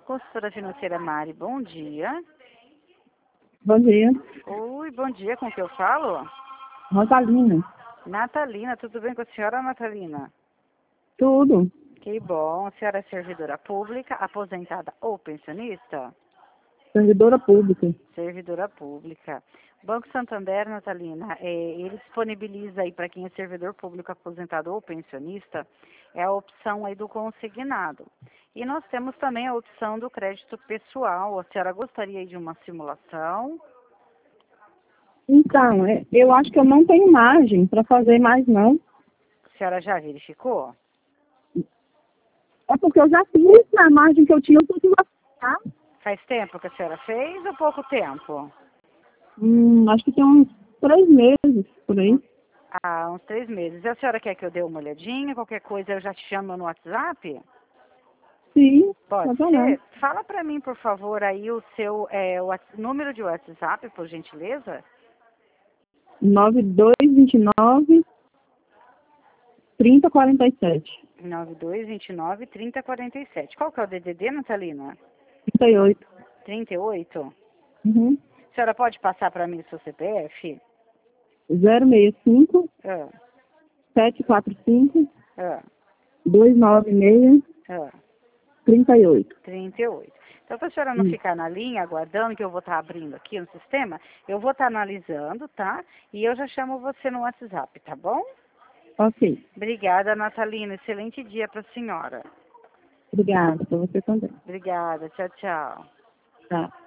Consultora financeira Mari, bom dia. Bom dia. Oi, bom dia, com que eu falo? Rosalina. Natalina, tudo bem com a senhora, Natalina? Tudo. Que bom. A senhora é servidora pública, aposentada ou pensionista? Servidora pública. Servidora pública. Banco Santander, Natalina, ele disponibiliza aí para quem é servidor público, aposentado ou pensionista, é a opção aí do consignado. E nós temos também a opção do crédito pessoal. A senhora gostaria aí de uma simulação? Então, eu acho que eu não tenho margem para fazer mais, não. A senhora já verificou? É porque eu já fiz a margem que eu tinha, eu consegui aplicar. Faz tempo que a senhora fez ou pouco tempo? Acho que tem uns 3 meses por aí. Ah, uns 3 meses. E a senhora quer que eu dê uma olhadinha? Qualquer coisa eu já te chamo no WhatsApp? Sim, Pode tá ser? bom. Fala para mim, por favor, aí o seu número de WhatsApp, por gentileza. 9229 3047. 9229-3047. Qual que é o DDD, Natalina? 38. 38? Uhum. A senhora pode passar para mim o seu CPF? 065 Ah, 745 ah, 296 ah. 38. 38. Então, para a senhora não ficar na linha, aguardando que eu vou estar abrindo aqui no sistema, eu vou estar analisando, tá? E eu já chamo você no WhatsApp, tá bom? Ok. Obrigada, Natalina. Excelente dia para a senhora. Obrigada. Para você também. Obrigada. Tchau, tchau. Tá.